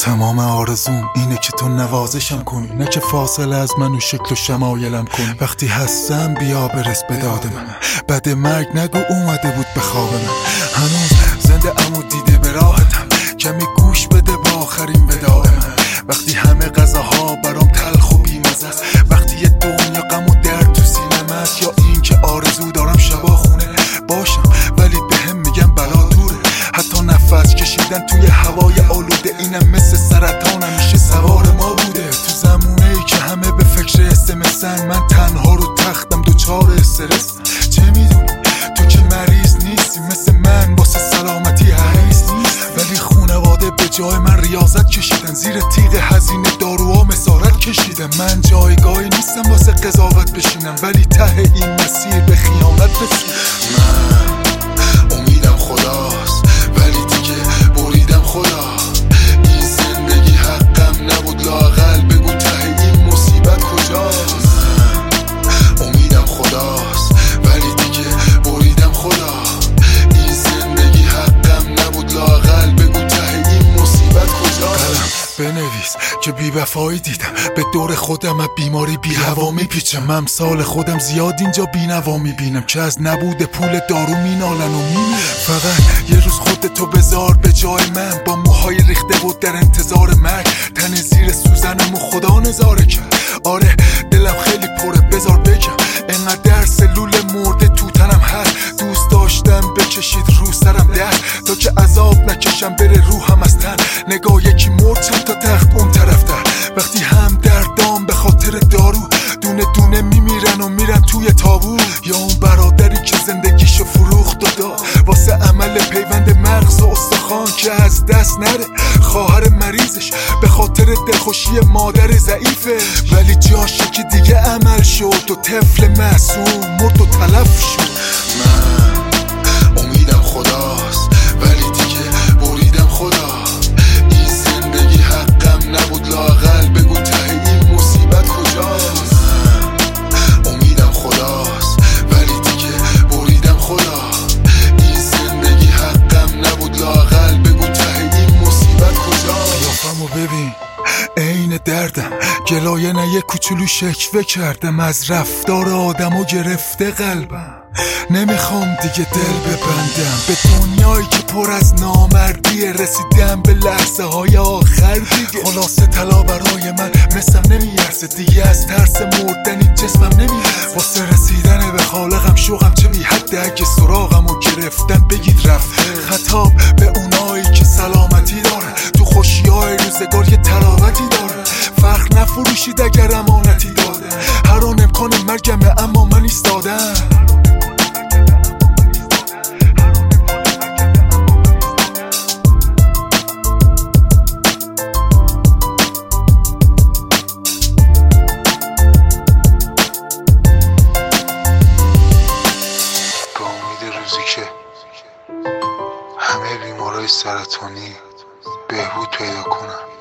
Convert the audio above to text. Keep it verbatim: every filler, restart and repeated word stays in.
تمام آرزوم اینه که تو نوازشم کنی، نه که فاصله از من و شکل و شمایلم کنی. وقتی هستم بیا برس به داد من، بعد مرگ نگو اومده بود به خواب من. هنوز زنده ام و دیده به راحتم، کمی گوش بده با آخرین وداع من. وقتی همه غذاها برام تلخ و بی‌مزه است، وقتی یه دنیا غم و درد تو سینم است، یا این که آرزو دارم شبا خونه باشم ولی بهم میگم بلا دوره. حتی نفس کشیدن توی هوای آلوده اینم مثل سرطان همیشه سوار ما بوده. تو زمونه ای که همه به فکر اسمسن، من تنها رو تختم دوچار استرس. چه میدونی تو که مریض نیستی مثل من واسه سلامتی حریص نیست، ولی خونواده به جای من ریاضت کشیدن، زیر تیغ هزینه داروها مسارت کشیدن. من جایگاهی نیستم واسه قضاوت بشینم، ولی ته این مسیر به خیانت رسیدم. من امیدم خداست ولی دیگه بریدم خدا. این زندگی حقم نبود، لااقل بگو ته این مصیبت کجاست. من امیدم خداست ولی دیگه بریدم خدا. این زندگی حقم نبود، لااقل بگو ته این مصیبت کجاست. بنویس که بی وفایی دیدم، به دور خودم از بیماری بی هوا میپیچم. امثال خودم زیاد اینجا بی نوا میبینم که از نبود پول دارو مینالن و میمیرم. فقط یه روز خودتو بذار به جای من، با موهای ریخته بود در انتظار مرگ. تن زیر سوزنم و خدا نظاره کرد. آره دلم خیلی پره بذار بگم، انقدر سلول مرده تو تنم هست. دوست داشتم بکشید رو سرم دست تا که عذاب نکشم بره روحم از تن. نگاه یکی مرد چند تا تخت اون طرف در، وقتی هم دردام به خاطر دارو دونه دونه میمیرن و میرن توی تابو. یا اون برادری که زندگیشو فروخت و داد واسه عمل پیوند مغز و استخوان که از دست نره. خواهر مریضش به خاطر دلخوشی مادر ضعیفه، ولی جاش که دیگه عمل شد و طفل معصوم مرد و تلف شد. من امیدم خداست ولی دیگه بریدم خدا. این زندگی حقم نبود، لااقل بگو ته این مصیبت کجاست. من امیدم خداست ولی دیگه بریدم خدا. این زندگی حقم نبود، لااقل بگو ته این مصیبت کجاست. قیافمو ببین عین دردم، گلایه نه یه کوچولو شکوه کردم. از رفتار آدمو گرفته قلبم، نمیخوام دیگه دل ببندم به دنیایی که پر از نامردیه. رسیدم به لحظه های آخر دیگه، خلاصه طلا برای من مثلم نمیارزه دیگه. از ترس مردنی جسمم نمیارزه، واسه رسیدن به خالقم شوقم چه بی حده. اگه سراغمو گرفتن بگید رفته. خطاب به اونایی که سلامتی دارن، تو خوشیای روزگار یه تراوتی دارن. فرق نفروشید اگر امانتی داده، هر آن امکان مرگمه اما من ایستادم. روزی که همه بیمارای سرطانی بهبود پیدا کنن.